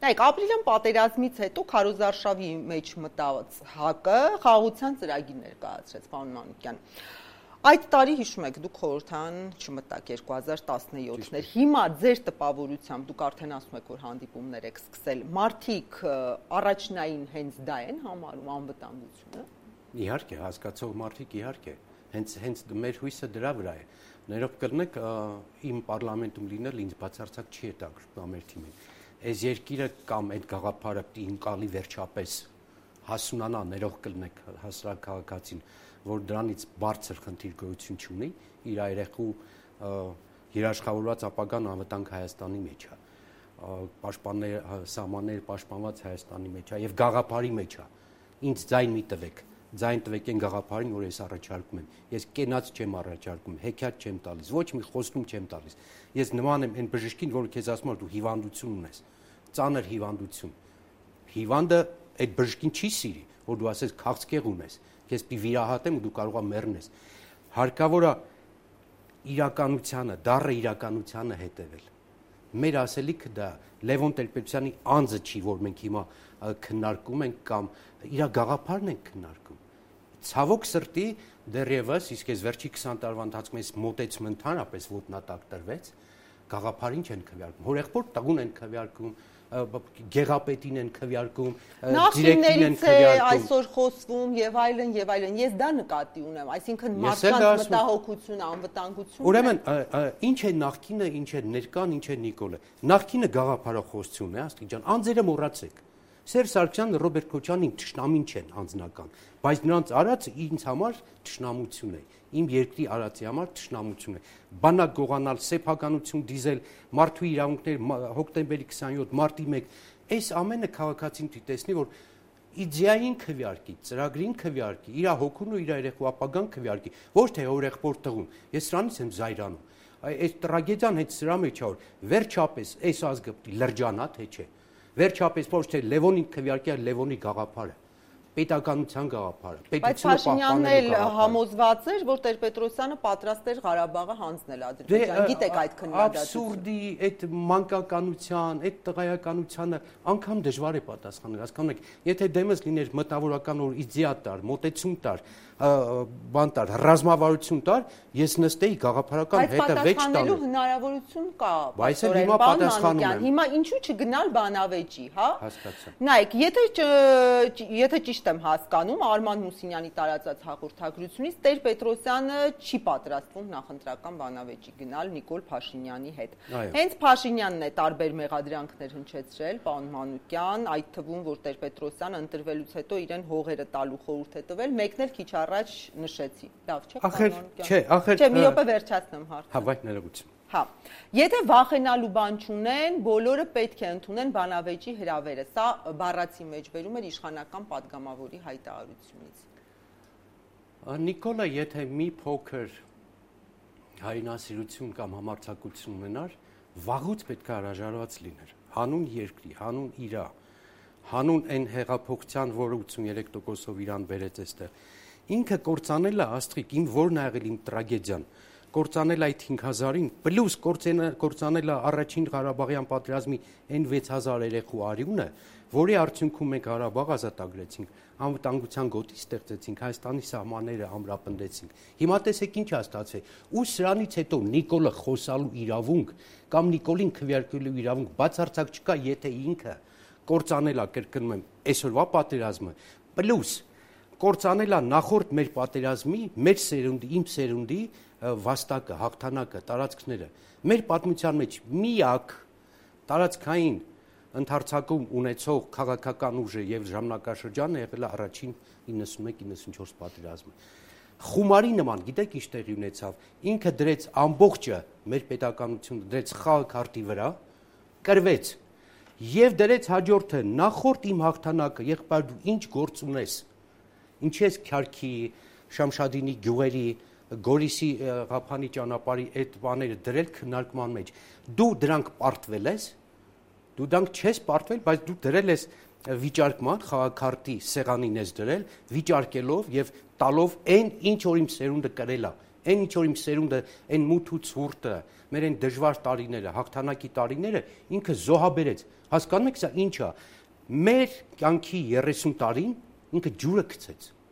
Նայեք, ապրիլյան պատերազմից հետո քարոզարշավի մեջ մտած ՀԱԿ-ը խաղաղության ծրագիր ներկայացրեց, պարոն Մանուկյան։ Այդ տարի հիշում եք, դուք խորհրդան չմտաք 2017-ներ։ Հիմա ձեր տպավորությամբ դուք արդեն ասում եք, որ հանդիպումներ եք սկսել։ Մարդիկ առաջնային հենց դա են համարում անվտանգությունը։ Իհարկե, հասկացող մարդիկ իհարկե։ Հենց մեր հույսը դրա վրա է։ Ներող կլնեք, իմ պարլամենտում լինել ինձ բացարձակ չի հետաքրքրում մեր թիմին։ Այս երկիրը կամ այդ գաղափարը ինկալի վերջապես հասունանա, ներող կլնեք հասարակ քաղաքացին, որ դրանից բարձր խնդիր գոյություն չունի, իր երեխու երաշխավորված ապագան անվտանգ Հայաստանի մեջ է, սահմաններ պաշտպանված Հայաստանի մեջ է եւ գաղափարի մեջ է։ Ինձ ձայն մի տվեք, ձայն տվեք այն գաղափարին, որ ես առաջարկում եմ։ Ես կենաց չեմ առաջարկում, հեքիաթ չեմ տալիս, ոչ մի խոստում չեմ տալիս։ Ես նման եմ այն բժշկին, որը քեզ ասում է դու հիվանդություն ունես, ծանր հիվանդություն։ Հիվանդը այդ բժշկին չի սիրի, որ դու ասես քաղցկեղ ունես, քեզ պիտի վիրահատեմ ու դու կարող ես մեռնես։ Հարկավոր է իրականությանը, դառը իրականությանը հետևել։ Մեր ասելիքը դա Լևոն Տեր-Պետրոսյանի անձը չի, որ մենք հիմա քննարկում ենք կամ իր գաղափարն ենք քննարկում։ Ցավոք սրտի դեռևս իսկ այս վերջի 20 տարվա ընթացքում այս մոտեցումը ընդհանրապես ոտնատակ տրվեց, գաղափարին չեն քվեարկում, հորեղբոր տղուն են քվեարկում, գեղապետին են քվեարկում, դիրեկտորին են քվեարկում։ Այսօր խոսվում եւ այլն եւ այլն։ Ես դա նկատի ունեմ, այսինքն մարդկանց մտահոգությունը, անվտանգությունը։ Ուրեմն, ինչ է նախկինը, ինչ է ներկան, ինչ է Նիկոլը։ Նախկինը գաղափարախոսությունն է, աստղի ջան, անձերը մոռացեք։ Սերժ Սարգսյանն, Ռոբերտ Քոչարյանին թշնամին չեն անձնական, բայց նրանց արածը ինձ համար թշնամություն է, իմ երկրի արածի համար թշնամություն է։ Բանակ գողանալ, սեփականություն դիզել, մարդու իրավունքներ, հոկտեմբերի 27, մարտի 1, այս ամենը քաղաքացին պիտի տեսնի, որ իդեային քվեարկի, ծրագրին քվեարկի, իր հոգուն ու իր երեխու ապագան քվեարկի, ոչ թե օրեղբոր տղուն։ Ես սրանից եմ զայրանում։ Այս տրագեդիան հենց սրա մեջ է, որ վերջապես այս ազգը պիտի լրջանա, թե չէ։ Վերջապես ոչ թե Լևոնին քվեարկի, այլ Լևոնի գաղափարը, պետականության գաղափարը, պետությունը պահպանել համոզված էր, որ Տեր-Պետրոսյանը պատրաստ էր Ղարաբաղը հանձնել Ադրբեջան։ Գիտեք այդ քննադատությունը։ Աբսուրդի, այդ մանկականության, այդ տղայականությանը անգամ դժվար է պատասխանել, հասկանում եք, եթե դեմս լիներ մտավորական որ իդեա տար, մոտեցում տար, բան տար, ռազմավարություն տար, ես նստեի գաղափարական հետը վեճ տալու։ Բայց պատասխանելու հնարավորություն կա։ Բայց հիմա պատասխանում եմ։ Հիմա ինչու չգնալ բանավեճի, հա։ Հասկացա։ Նայեք, եթե ճիշտ եմ հասկանում, Արման Մուսինյանի տարածած հաղորդագրությունից Տեր-Պետրոսյանը չի պատրաստվում նախընտրական բանավեճի գնալ Նիկոլ Փաշինյանի հետ։ Հենց Փաշինյանն է տարբեր մեղադրանքներ հնչեցրել, պարոն Մանուկյան, այդ թվում, որ Տեր-Պետրոսյանը ընտրվելուց հետո իրեն հողերը տալու խորհուրդ է տվել, մեկն էլ քիչ առաջ նշեցի։ Լավ չէ՞, պարոն Մանուկյան։ Չէ, մի րոպե վերջացնեմ հարցը։ Հա, վայ, ներողություն։ Հա, եթե վախենալու բան չունեն, բոլորը պետք է ընդունեն բանավեճի հրավերը։ Սա բառացի մեջ բերում էր իշխանական падգամավորի հայտարարությունից։ Նիկոլը, եթե մի փոքր հայրենասիրություն կամ համարձակություն ունենար, վաղուց պետք է հրաժարված լիներ։ Հանուն երկրի, հանուն իրա, հանուն այն հեղափոխության, որը 83%-ով իրան բերեց այստեղ։ Ինքը կործանել է աստղիկ, իմ որն է եղել իմ տրագեդիան։ Կործանել այդ 5000-ին, պլյուս կործանել է առաջին Ղարաբաղյան պատերազմի այն 6000 երեխու արյունը, որի արդյունքում մենք Ղարաբաղ ազատագրեցինք, անվտանգության գոտի ստեղծեցինք, Հայաստանի սահմանները ամրապնդեցինք։ Հիմա տեսեք ինչ է ստացվել։ Ու սրանից հետո Նիկոլը խոսալու իրավունք կամ Նիկոլին քվեարկելու իրավունք բացարձակ չկա, եթե ինքը կործանել է, կրկնում եմ, այսօրվա պատերազմը, պլյուս կործանել է նախորդ մեր պատերազմի, մեր սերունդի, իմ սերունդի վաստակը, հաղթանակը, տարածքները։ Մեր պատմության մեջ միակ տարածքային ընդարձակում ունեցող քաղաքական ուժը եւ ժամանակաշրջանը եղել է առաջին 91-94 պատերազմը։ Խումարի նման, գիտեք ինչ տեղի ունեցավ, ինքը դրեց ամբողջը մեր պետականությունը դրեց խաղ քարտի վրա, կրվեց եւ դրեց հաջորդը նախորդ իմ հաղթանակը, եղբայր դու ինչ գործ ունես, ինչի ես Քյարքի, Շամշադինի գյուղերի, Գորիսի Ղափանի ճանապարհի այդ բաները դրել քննարկման մեջ, դու դրանք պարտվել ես, դու դրանք չես պարտվել, բայց դու դրել ես վիճարկման խաղաքարտի սեղանին ես դրել, վիճարկելով եւ տալով այն ինչ որ իմ սերունդը կրել է, Այն ինչ որ իմ սերունդը, այն մութ ու ցուրտը, մեր այն դժվար տարիները, հաղթանակի տարիները ինքը զոհաբերեց։ Հասկանում եք սա ինչ է։ Մեր կյանքի 30 տարին ինքը ջուրը գցեց։